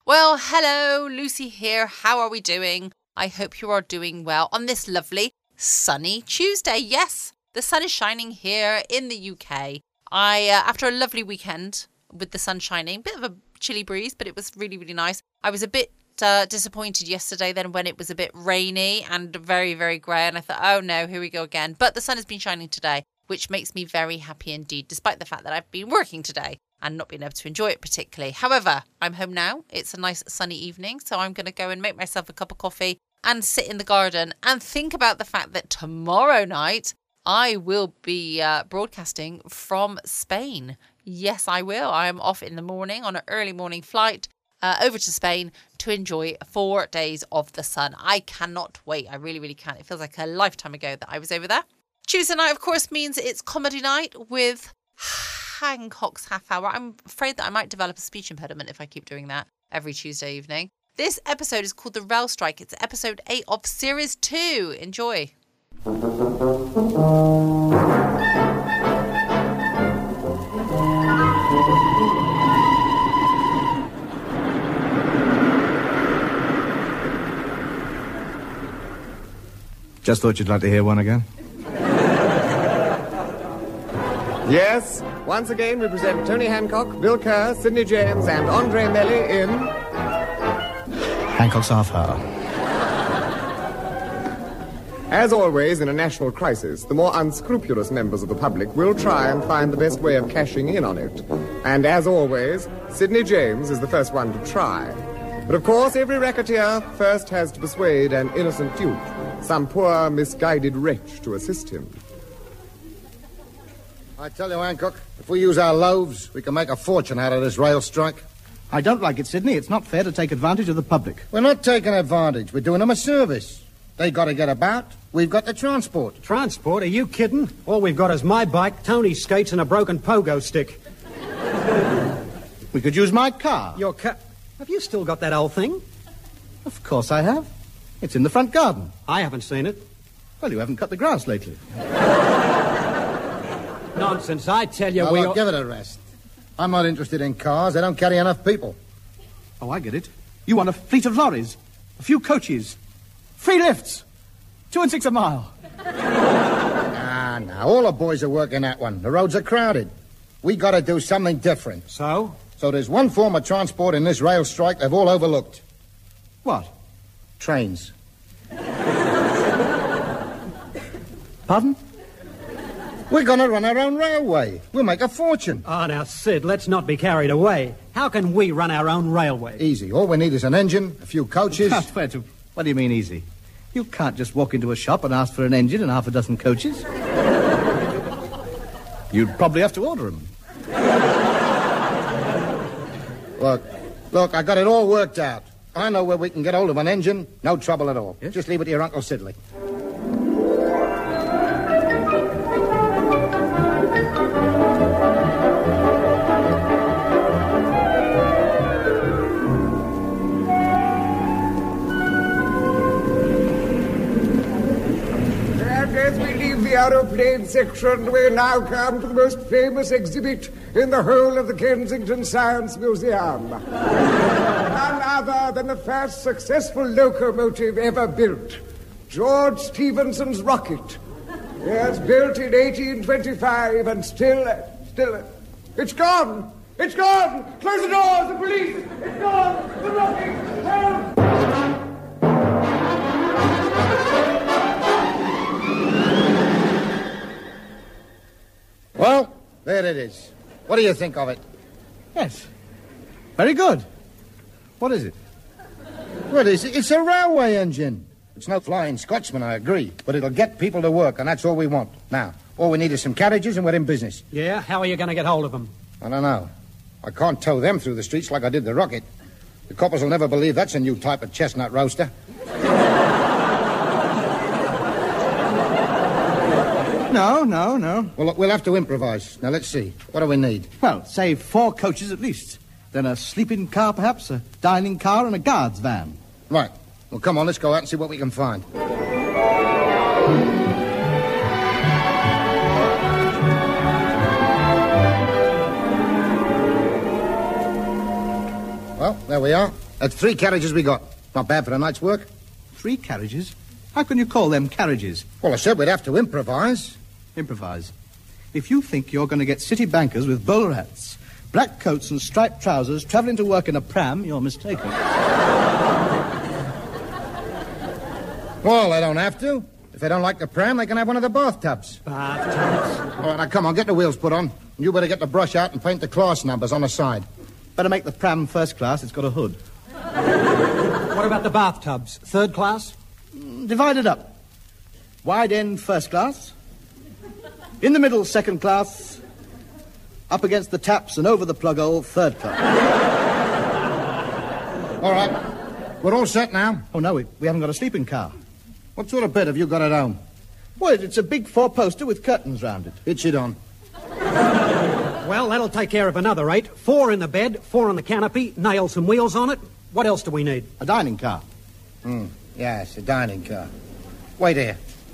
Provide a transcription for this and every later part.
Well, hello, Lucy here. How are we doing? I hope you are doing well on this lovely sunny Tuesday. Yes, the sun is shining here in the UK. After a lovely weekend with the sun shining, bit of a chilly breeze, but it was really, really nice. I was a bit disappointed yesterday then when it was a bit rainy and very, very grey, and I thought, oh no, here we go again. But the sun has been shining today, which makes me very happy indeed, despite the fact that I've been working today and not being able to enjoy it particularly. However, I'm home now. It's a nice sunny evening, so I'm going to go and make myself a cup of coffee and sit in the garden and think about the fact that tomorrow night I will be broadcasting from Spain. Yes, I will. I am off in the morning on an early morning flight over to Spain to enjoy 4 days of the sun. I cannot wait. I really, really can't. It feels like a lifetime ago that I was over there. Tuesday night, of course, means it's comedy night with Hancock's Half Hour. I'm afraid that I might develop a speech impediment if I keep doing that every Tuesday evening. This episode is called The Rail Strike. It's episode 8 of series 2. Enjoy. Just thought you'd like to hear one again. Yes, once again we present Tony Hancock, Bill Kerr, Sidney James and Andre Melly in... Hancock's Half Hour. As always in a national crisis, the more unscrupulous members of the public will try and find the best way of cashing in on it. And as always, Sidney James is the first one to try. But of course, every racketeer first has to persuade an innocent dupe, some poor, misguided wretch to assist him. I tell you, Hancock, if we use our loaves, we can make a fortune out of this rail strike. I don't like it, Sidney. It's not fair to take advantage of the public. We're not taking advantage. We're doing them a service. They got to get about. We've got the transport. Transport? Are you kidding? All we've got is my bike, Tony's skates, and a broken pogo stick. We could use my car. Your car? Have you still got that old thing? Of course I have. It's in the front garden. I haven't seen it. Well, you haven't cut the grass lately. Nonsense, I tell you, Well, give it a rest. I'm not interested in cars. They don't carry enough people. Oh, I get it. You want a fleet of lorries, a few coaches, free lifts, 2 and 6 a mile. Nah, all the boys are working that one. The roads are crowded. We got to do something different. So? So there's one form of transport in this rail strike they've all overlooked. What? Trains. Pardon? We're going to run our own railway. We'll make a fortune. Ah, now, Sid, let's not be carried away. How can we run our own railway? Easy. All we need is an engine, a few coaches. What do you mean easy? You can't just walk into a shop and ask for an engine and half a dozen coaches. You'd probably have to order them. Look, I got it all worked out. I know where we can get hold of an engine. No trouble at all. Yes? Just leave it to your Uncle Sidley. The aeroplane section, we now come to the most famous exhibit in the whole of the Kensington Science Museum. None other than the first successful locomotive ever built, George Stephenson's rocket. Yes, built in 1825 and still, it's gone! It's gone! Close the doors, the police! It's gone! The rocket! Help! Well, there it is. What do you think of it? Yes. Very good. What is it? What is it? It's a railway engine. It's no flying Scotsman, I agree, but it'll get people to work, and that's all we want. Now, all we need is some carriages, and we're in business. Yeah? How are you going to get hold of them? I don't know. I can't tow them through the streets like I did the rocket. The coppers will never believe that's a new type of chestnut roaster. No. Well, look, we'll have to improvise. Now, let's see. What do we need? Well, say 4 coaches at least. Then a sleeping car, perhaps, a dining car, and a guard's van. Right. Well, come on, let's go out and see what we can find. Well, there we are. That's 3 carriages we got. Not bad for a night's work. 3 carriages? How can you call them carriages? Well, I said we'd have to improvise. Improvise. If you think you're going to get city bankers with bowler hats, black coats and striped trousers travelling to work in a pram, you're mistaken. Well, they don't have to. If they don't like the pram, they can have one of the bathtubs. Bathtubs. All right, now come on, get the wheels put on. And you better get the brush out and paint the class numbers on the side. Better make the pram first class, it's got a hood. What about the bathtubs? Third class? Divide it up. Wide end first class. In the middle second class. Up against the taps and over the plug hole third class. All right. We're all set now. Oh, no, we haven't got a sleeping car. What sort of bed have you got at home? Well, it's a big 4-poster with curtains round it. Hitch it on. Well, that'll take care of another 8. 4 in the bed, 4 on the canopy, nail some wheels on it. What else do we need? A dining car. Yes, a dining car. Wait here.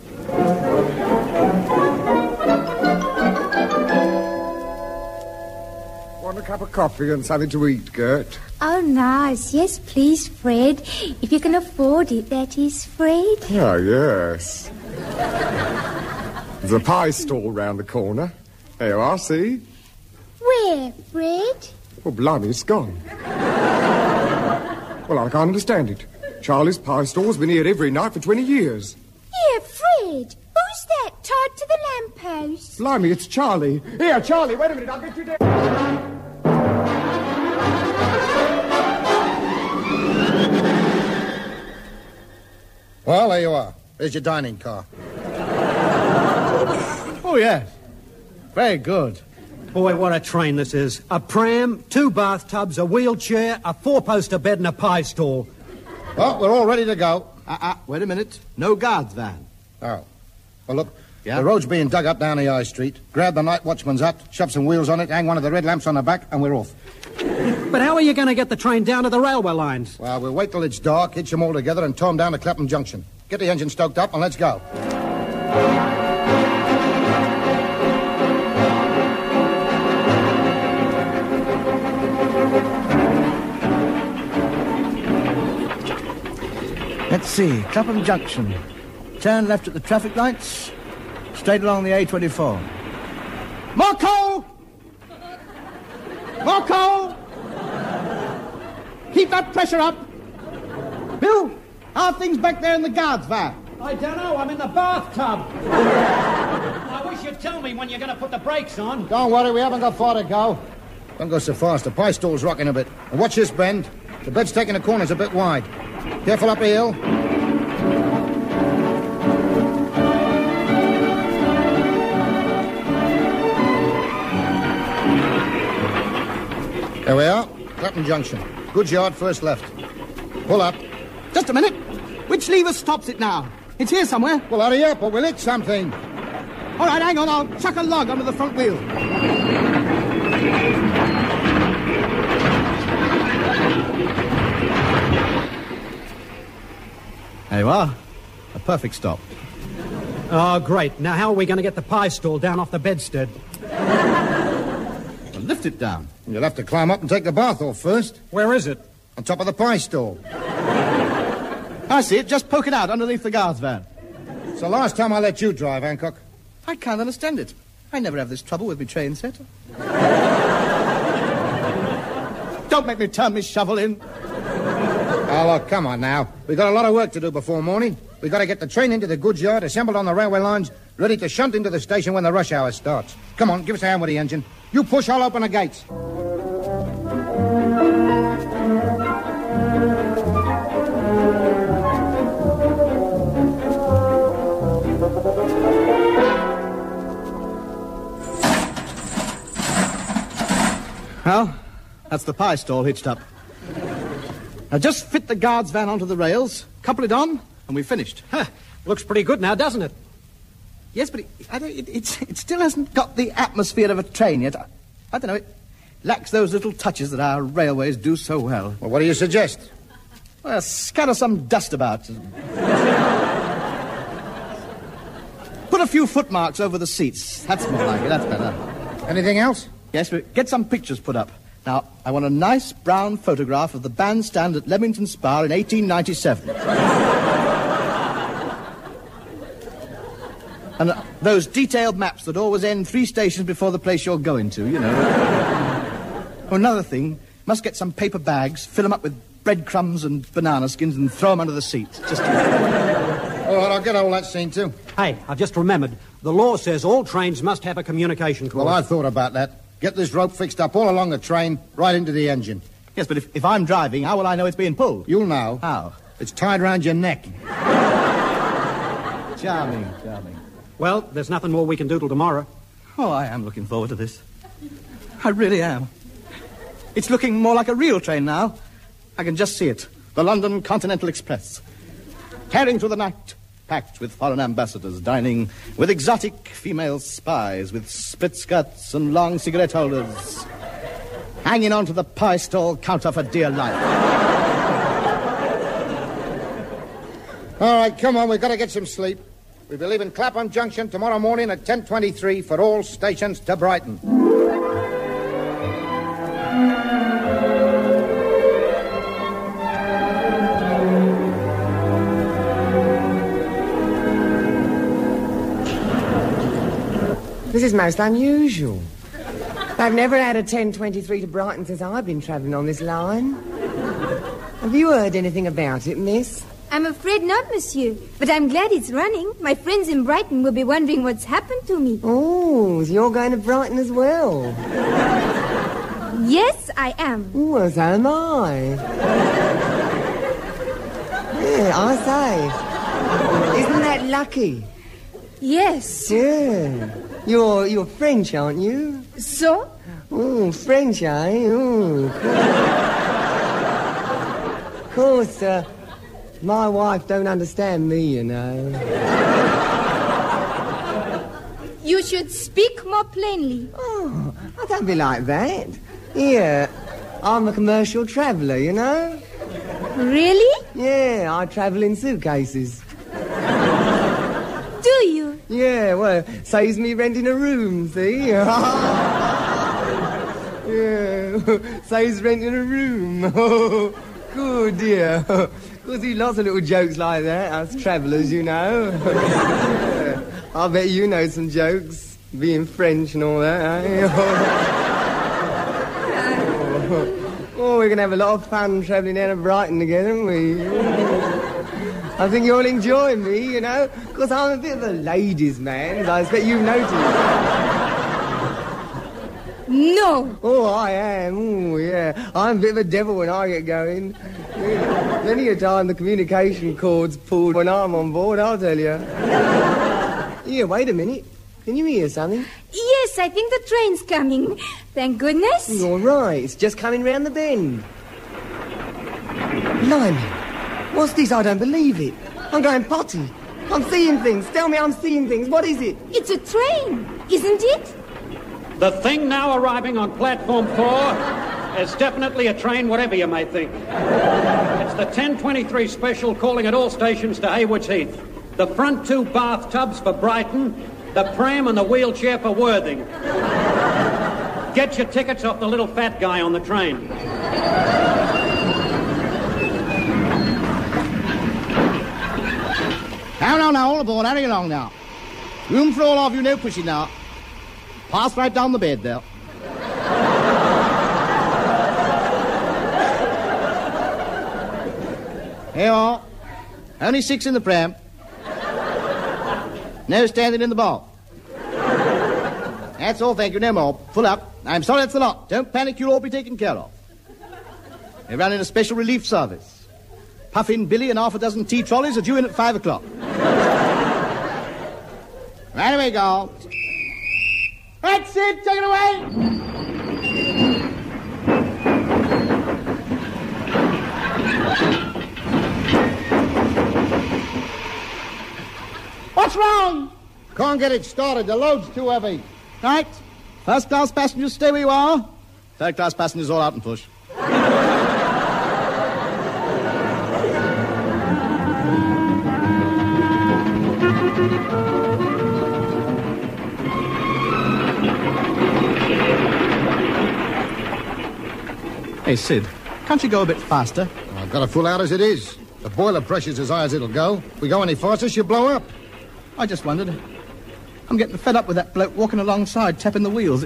Want a cup of coffee and something to eat, Gert? Oh, nice. Yes, please, Fred. If you can afford it, that is, Fred. Oh, yes. There's a pie stall round the corner. There you are, see? Where, Fred? Oh, blimey, it's gone. Well, I can't understand it. Charlie's pie stall's been here every night for 20 years. Here, Fred. Who's that tied to the lamppost? Blimey, it's Charlie. Here, Charlie, wait a minute, I'll get you down. Well, there you are. There's your dining car. Oh, yes. Very good. Boy, what a train this is. A pram, 2 bathtubs, a wheelchair, a 4-poster bed and a pie stall. Well, we're all ready to go. Wait a minute. No guards van. Oh. Well, look, Yeah? the road's being dug up down the High Street. Grab the night watchman's hut, shove some wheels on it, hang one of the red lamps on the back, and we're off. But how are you going to get the train down to the railway lines? Well, we'll wait till it's dark, hitch them all together, and tow them down to Clapham Junction. Get the engine stoked up, and let's go. Let's see. Clapham Junction. Turn left at the traffic lights. Straight along the A24. Marco! Marco! Keep that pressure up. Bill, how are things back there in the guards van? I don't know. I'm in the bathtub. I wish you'd tell me when you're going to put the brakes on. Don't worry, we haven't got far to go. Don't go so fast. The pie stall's rocking a bit. And watch this bend. The bed's taking the corners a bit wide. Careful up the hill. There we are. Clapham Junction. Goods Yard, first left. Pull up. Just a minute. Which lever stops it now? It's here somewhere. Well, hurry up or we'll hit something. All right, hang on. I'll chuck a log under the front wheel. There you are. A perfect stop. Oh, great. Now, how are we going to get the pie stall down off the bedstead? Well, lift it down. You'll have to climb up and take the bath off first. Where is it? On top of the pie stall. I see it. Just poke it out underneath the guards van. It's the last time I let you drive, Hancock. I can't understand it. I never have this trouble with my train set. Don't make me turn my shovel in. Oh, look, come on now. We've got a lot of work to do before morning. We've got to get the train into the goods yard, assembled on the railway lines, ready to shunt into the station when the rush hour starts. Come on, give us a hand with the engine. You push, I'll open the gates. Well, that's the pie stall hitched up. Now just fit the guards van onto the rails, couple it on, and we've finished. Huh. Looks pretty good now, doesn't it? Yes, but it still hasn't got the atmosphere of a train yet. I don't know, it lacks those little touches that our railways do so well. Well, what do you suggest? Well, scatter some dust about. Put a few footmarks over the seats. That's more like it, that's better. Anything else? Yes, but get some pictures put up. Now, I want a nice brown photograph of the bandstand at Leamington Spa in 1897. And those detailed maps that always end 3 stations before the place you're going to, you know. Oh, another thing, must get some paper bags, fill them up with breadcrumbs and banana skins and throw them under the seats. Just... All right, I'll get all that seen too. Hey, I've just remembered. The law says all trains must have a communication cord. Well, I thought about that. Get this rope fixed up all along the train, right into the engine. Yes, but if I'm driving, how will I know it's being pulled? You'll know. How? It's tied round your neck. Charming, charming. Well, there's nothing more we can do till tomorrow. Oh, I am looking forward to this. I really am. It's looking more like a real train now. I can just see it. The London Continental Express. Tearing through the night, packed with foreign ambassadors, dining with exotic female spies, with split skirts and long cigarette holders, hanging onto the pie stall counter for dear life. All right, come on, we've got to get some sleep. We'll be leaving Clapham Junction tomorrow morning at 10:23 for all stations to Brighton. This is most unusual. I've never had a 10:23 to Brighton since I've been travelling on this line. Have you heard anything about it, miss? I'm afraid not, monsieur. But I'm glad it's running. My friends in Brighton will be wondering what's happened to me. Oh, so you're going to Brighton as well? Yes, I am. Oh, well, so am I. Yeah, I say. Isn't that lucky? Yes. Yeah. You're French, aren't you? So? Oh, French, eh? Oh, of course, my wife don't understand me, you know. You should speak more plainly. Oh, I don't be like that. Here, I'm a commercial traveller, you know. Really? Yeah, I travel in suitcases. Do you? Yeah, well, saves me renting a room, see? Yeah, saves renting a room. Oh, good, dear. We see lots of little jokes like that, us travellers, you know. I bet you know some jokes, being French and all that, eh? Oh, we're going to have a lot of fun travelling down to Brighton together, aren't we? I think you'll enjoy me, you know, because I'm a bit of a ladies' man, as I expect you've noticed. No. Oh, I am. Oh, yeah. I'm a bit of a devil when I get going. Yeah. Many a time the communication cord's pulled when I'm on board, I'll tell you. Yeah, wait a minute. Can you hear something? Yes, I think the train's coming. Thank goodness. You're right. It's just coming round the bend. Blimey. What's this? I don't believe it. I'm going potty. I'm seeing things. Tell me I'm seeing things. What is it? It's a train, isn't it? The thing now arriving on platform 4 is definitely a train, whatever you may think. It's the 10:23 special calling at all stations to Haywards Heath. The front 2 bathtubs for Brighton, the pram and the wheelchair for Worthing. Get your tickets off the little fat guy on the train. Now, all aboard, hurry along now. Room for all of you, no pushing now. Pass right down the bed there. Here you are. Only 6 in the pram. No standing in the bar. That's all, thank you, no more. Full up. I'm sorry that's the lot. Don't panic, you'll all be taken care of. They're running a special relief service. Puffin Billy and half a dozen tea trolleys are due in at 5 o'clock. Right away, girl. That's it, take it away! What's wrong? Can't get it started. The load's too heavy. Right. First class passengers, stay where you are. Third class passengers all out and push. Hey, Sid, can't you go a bit faster? I've got to full out as it is. The boiler pressure's as high as it'll go. If we go any faster, she'll blow up. I just wondered. I'm getting fed up with that bloke walking alongside, tapping the wheels.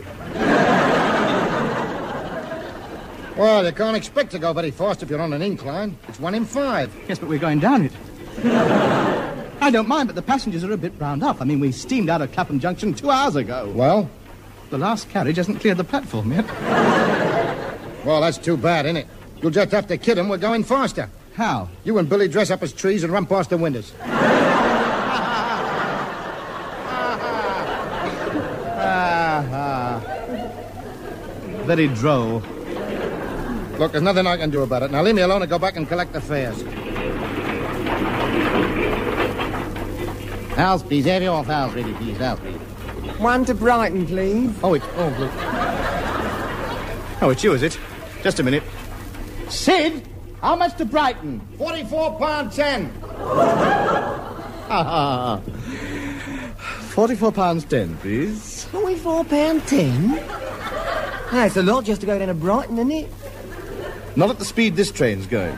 Well, you can't expect to go very fast if you're on an incline. It's 1 in 5. Yes, but we're going down it. I don't mind, but the passengers are a bit browned up. I mean, we steamed out of Clapham Junction 2 hours ago. Well? The last carriage hasn't cleared the platform yet. Well, that's too bad, isn't it? You'll just have to kid them. We're going faster. How? You and Billy dress up as trees and run past the windows. Very droll. Look, there's nothing I can do about it. Now leave me alone and go back and collect the fares. Fowls, please. Have your fowls ready, please. Fowls, please. 1 to Brighton, please. Oh, it's... Oh, it's you, is it? Just a minute. Sid, how much to Brighton? £44.10. £44.10, please. £44.10? That's a lot just to go down to Brighton, isn't it? Not at the speed this train's going.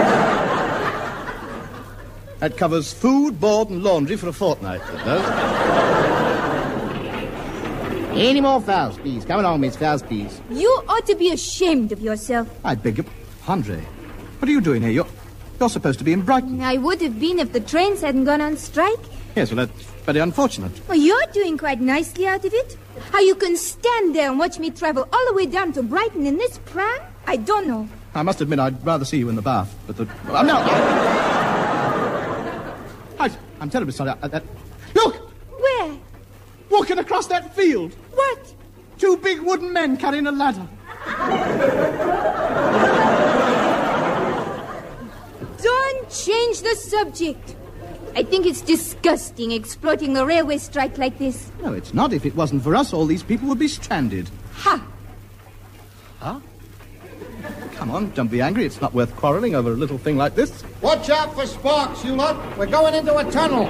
That covers food, board and laundry for a fortnight, it does. Any more fowls, please. Come along, Miss Fowls, please. You ought to be ashamed of yourself. I beg your... Andre, what are you doing here? You're supposed to be in Brighton. I would have been if the trains hadn't gone on strike. Yes, well, that's very unfortunate. Well, you're doing quite nicely out of it. How you can stand there and watch me travel all the way down to Brighton in this pram, I don't know. I must admit, I'd rather see you in the bath. But the... no! I'm terribly sorry. Look! Where? Walking across that field. What? 2 big wooden men carrying a ladder. Don't change the subject. I think it's disgusting exploiting the railway strike like this. No, it's not. If it wasn't for us, all these people would be stranded. Ha! Huh? Come on, don't be angry. It's not worth quarrelling over a little thing like this. Watch out for sparks, you lot. We're going into a tunnel.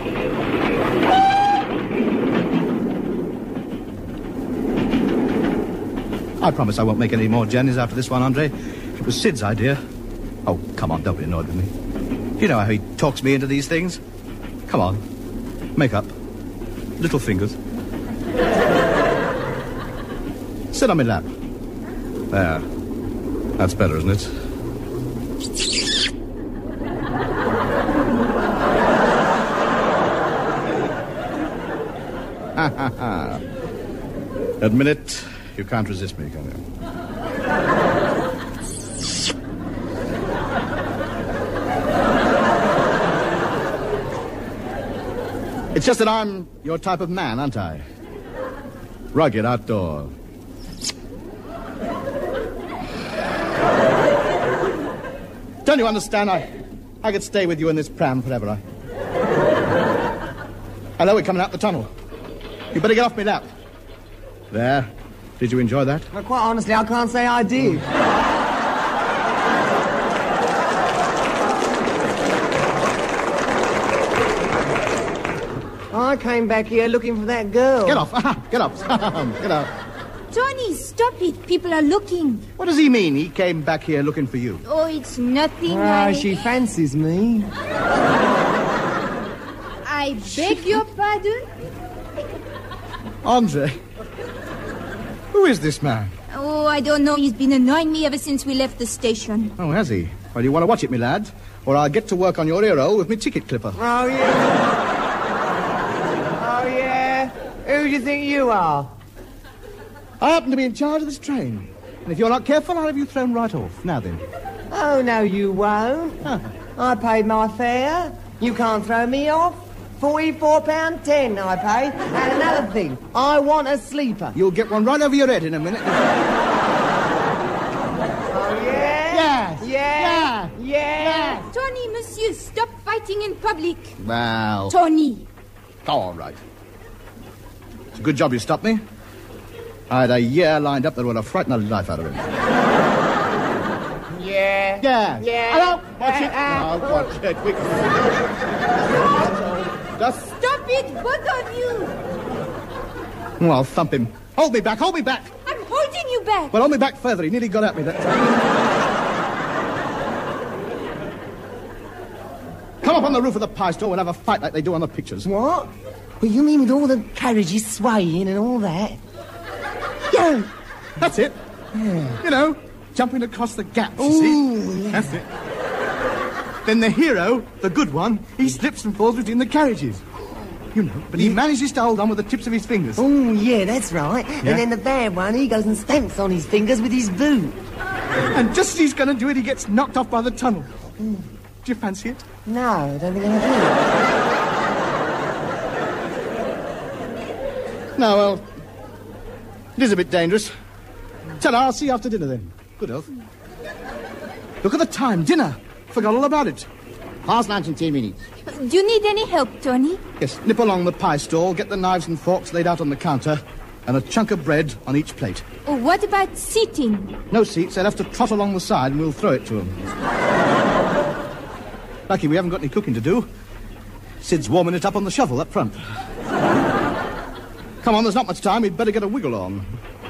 I promise I won't make any more journeys after this one, Andre. It was Sid's idea. Oh, come on, don't be annoyed with me. You know how he talks me into these things? Come on, make up. Little fingers. Sit on my lap. There. That's better, isn't it? Ha ha ha. Admit it, you can't resist me, can you? It's just that I'm your type of man, aren't I? Rugged, outdoor. Don't you understand? I could stay with you in this pram forever. I know we're coming out the tunnel. You better get off me lap. There. Did you enjoy that? Well, quite honestly, I can't say I did. I came back here looking for that girl. Get off. Get up. Get up. Tony, stop it. People are looking. What does he mean? He came back here looking for you. Oh, it's nothing. She fancies me. I beg your pardon? Andre. Who is this man? Oh, I don't know. He's been annoying me ever since we left the station. Oh, has he? Well, you want to watch it, me lad? Or I'll get to work on your ear-hole with me ticket clipper. Oh, yeah. Oh, yeah. Who do you think you are? I happen to be in charge of this train. And if you're not careful, I'll have you thrown right off. Now then. Oh, no, you won't. I paid my fare. You can't throw me off. £44.10 I paid. And another thing, I want a sleeper. You'll get one right over your head in a minute. Oh, yeah? Yes. Yeah. Tony, monsieur, stop fighting in public. Well. Tony. Oh, all right. It's a good job you stopped me. I had a year lined up that would have frightened the life out of him. Yeah. Hello? Watch it. Now, watch it. Just... Stop it, both of you. Oh, I'll thump him. Hold me back. I'm holding you back. Well, hold me back further. He nearly got at me that time. Come up on the roof of the pie store, we'll have a fight like they do on the pictures. What? Well, you mean with all the carriages swaying and all that? Yeah. That's it. Yeah. You know, jumping across the gaps, you see? Yeah. That's it. Then the hero, the good one, he slips and falls between the carriages. You know, but he manages to hold on with the tips of his fingers. Oh, yeah, that's right. And then the bad one, he goes and stamps on his fingers with his boot. And just as he's going to do it, he gets knocked off by the tunnel. Do you fancy it? No, I don't think I do. No, well, it is a bit dangerous. Tell her I'll see you after dinner then. Good health. Look at the time, dinner. Forgot all about it. Past lunch in 10 minutes. Do you need any help, Tony? Yes, nip along the pie stall, get the knives and forks laid out on the counter, and a chunk of bread on each plate. Oh, what about seating? No seats, they'll have to trot along the side and we'll throw it to them. Lucky we haven't got any cooking to do. Sid's warming it up on the shovel up front. Come on, there's not much time, we'd better get a wiggle on.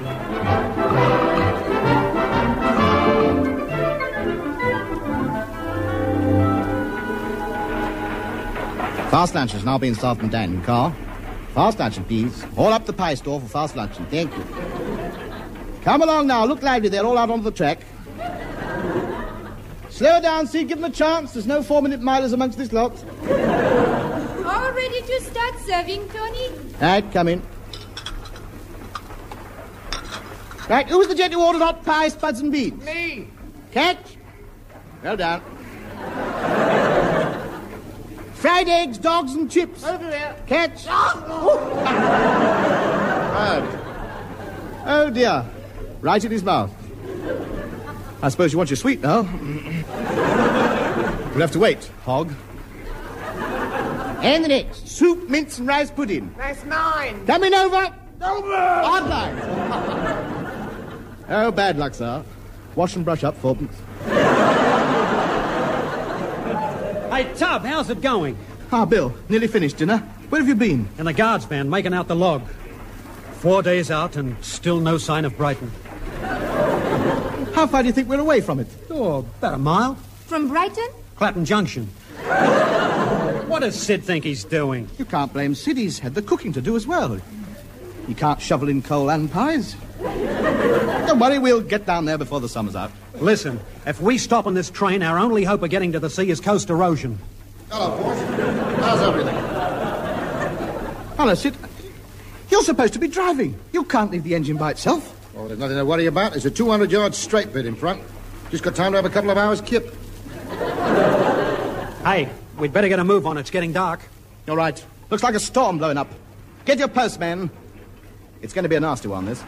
Fast lunch has now been served and dined in car. Fast luncheon, please. All up the pie store for fast luncheon. Thank you. Come along now. Look lively. They're all out onto the track. Slow down, Sid. Give them a chance. There's no 4-minute milers amongst this lot. All ready to start serving, Tony? Right, come in. Right, who's the gent who ordered hot pie, spuds and beans? Me. Catch. Well done. Fried eggs, dogs and chips. Over there. Catch. Oh, dear. Right in his mouth. I suppose you want your sweet now. We'll have to wait, Hog. And the next. Soup, mince and rice pudding. That's mine. Coming over. Over. Odd line. Oh, bad luck, sir. Wash and brush up, fourpence. Hey, Tub, how's it going? Ah, Bill, nearly finished dinner. Where have you been? In the guards van, making out the log. 4 days out and still no sign of Brighton. How far do you think we're away from it? Oh, about a mile. From Brighton? Clapham Junction. What does Sid think he's doing? You can't blame Sid. He's had the cooking to do as well. He can't shovel in coal and pies. Don't worry, we'll get down there before the summer's out. Listen, if we stop on this train, our only hope of getting to the sea is coast erosion. Hello, boss. How's everything? Hello, Sid. You're supposed to be driving. You can't leave the engine by itself. Oh, there's nothing to worry about. There's a 200-yard straight bit in front. Just got time to have a couple of hours kip. Hey, we'd better get a move on. It's getting dark. All right. Looks like a storm blowing up. Get your post, men. It's going to be a nasty one, this.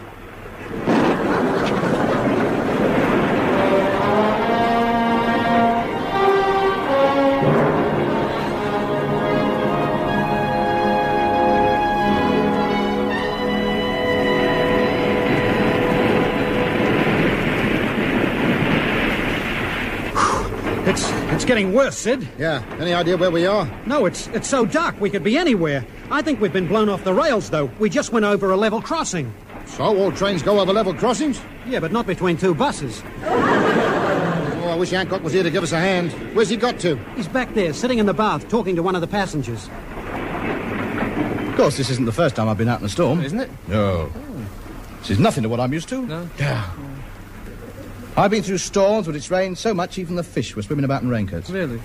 It's getting worse, Sid. Yeah, any idea where we are? No, it's so dark we could be anywhere. I think we've been blown off the rails, though. We just went over a level crossing. So, all trains go over level crossings? Yeah, but not between two buses. Oh, I wish Hancock was here to give us a hand. Where's he got to? He's back there, sitting in the bath, talking to one of the passengers. Of course, this isn't the first time I've been out in a storm. Isn't it? No. This is nothing to what I'm used to. No. Yeah. I've been through storms, but it's rained so much even the fish were swimming about in raincoats. Really?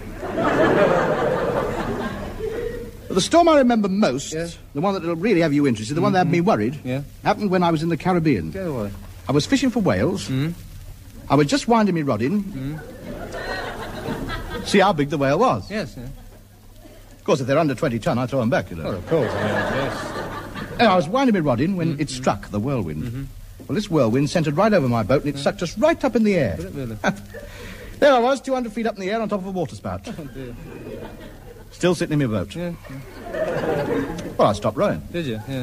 The storm I remember most, the one that'll really have you interested, the one that had me worried, happened when I was in the Caribbean. Go away. I was fishing for whales. I was just winding me rod in. See how big the whale was. Yes, yeah. Of course, if they're under 20 ton, I throw them back, you know. Oh, of course, yes. And I was winding me rod in when it struck the whirlwind. Well, this whirlwind centred right over my boat and it sucked us right up in the air. Did it really? There I was, 200 feet up in the air on top of a water spout. Oh, dear. Still sitting in my boat. Yeah. Well, I stopped rowing. Did you? Yeah.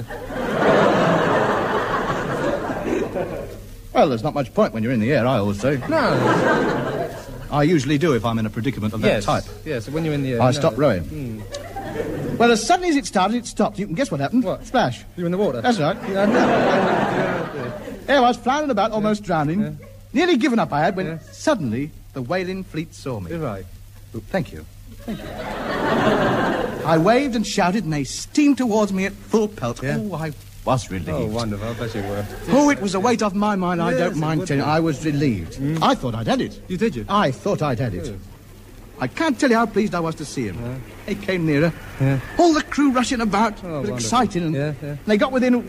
Well, there's not much point when you're in the air, I always say. No. I usually do if I'm in a predicament of that type. Yes, when you're in the air. I stopped rowing. Well, as suddenly as it started, it stopped. You can guess what happened? What? Splash. You in the water? That's right. There I was, flying about, almost drowning. Yeah. Nearly given up I had when suddenly the whaling fleet saw me. You're right. Thank you. Thank you. I waved and shouted, and they steamed towards me at full pelt. Yeah. Oh, I was relieved. Oh, wonderful. I bet you were. Oh, it was a weight off my mind. I Yes, don't it mind would telling you. be. I was relieved. I thought I'd had it. You did, you? I thought I'd had it. Good. I can't tell you how pleased I was to see him. He came nearer. All the crew rushing about, wonderful. excited, and Yeah. they got within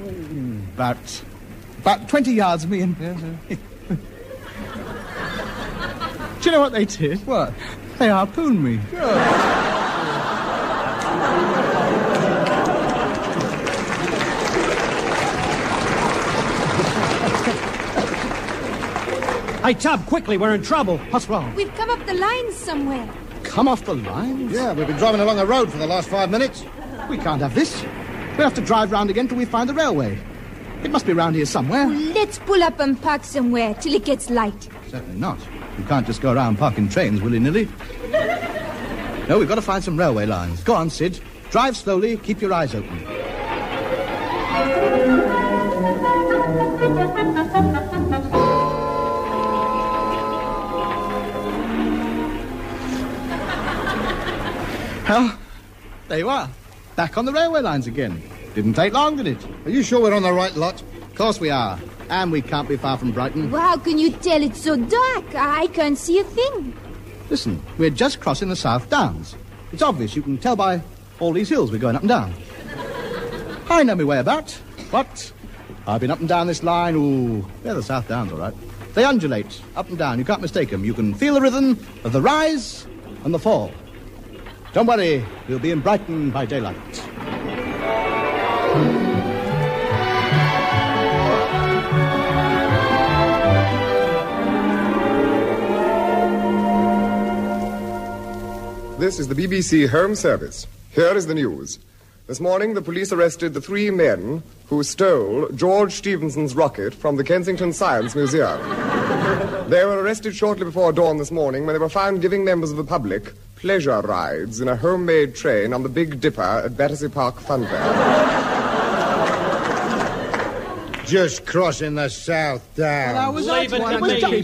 about 20 yards of me, and do you know what they did? What? They harpooned me. Hey, Tub, quickly, we're in trouble. What's wrong? We've come up the lines somewhere. Come off the lines? Yeah, we've been driving along the road for the last 5 minutes. We can't have this. We'll have to drive round again till we find the railway. It must be round here somewhere. Let's pull up and park somewhere till it gets light. Certainly not. You can't just go around parking trains willy-nilly. No, we've got to find some railway lines. Go on, Sid. Drive slowly, keep your eyes open. Well, there you are. Back on the railway lines again. Didn't take long, did it? Are you sure we're on the right lot? Of course we are. And we can't be far from Brighton. Well, how can you tell it's so dark? I can't see a thing. Listen, we're just crossing the South Downs. It's obvious. You can tell by all these hills we're going up and down. I know my way about, but I've been up and down this line. Ooh, they're the South Downs, all right. They undulate up and down. You can't mistake them. You can feel the rhythm of the rise and the fall. Don't worry, we'll be in Brighton by daylight. This is the BBC Home Service. Here is the news. This morning, the police arrested the 3 men who stole George Stephenson's rocket from the Kensington Science Museum. They were arrested shortly before dawn this morning when they were found giving members of the public pleasure rides in a homemade train on the Big Dipper at Battersea Park Fun Fair. Just crossing the South Downs. Leave it to me,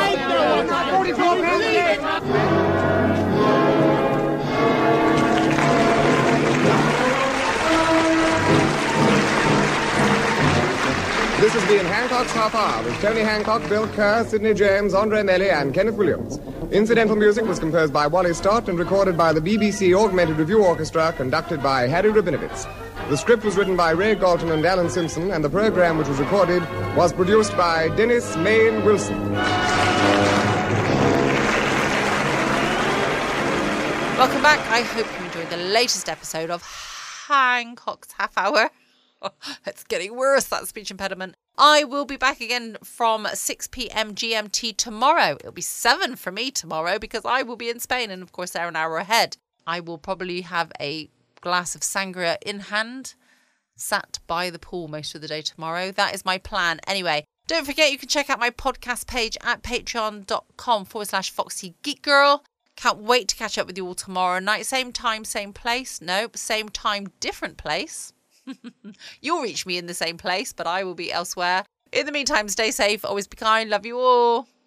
This has been Hancock's Half Hour with Tony Hancock, Bill Kerr, Sidney James, Andre Melly, and Kenneth Williams. Incidental music was composed by Wally Stott and recorded by the BBC Augmented Review Orchestra, conducted by Harry Rabinowitz. The script was written by Ray Galton and Alan Simpson, and the program, which was recorded, was produced by Dennis Main Wilson. Welcome back. I hope you enjoyed the latest episode of Hancock's Half Hour. Oh, it's getting worse, that speech impediment. I will be back again from 6 p.m. GMT tomorrow. It'll be 7 for me tomorrow because I will be in Spain and, of course, they're an hour ahead. I will probably have a glass of sangria in hand, sat by the pool most of the day tomorrow. That is my plan. Anyway, don't forget you can check out my podcast page at patreon.com/FoxyGeekGirl. Can't wait to catch up with you all tomorrow night. Same time, same place. Nope, same time, different place. You'll reach me in the same place, but I will be elsewhere. In the meantime, stay safe, always be kind, love you all.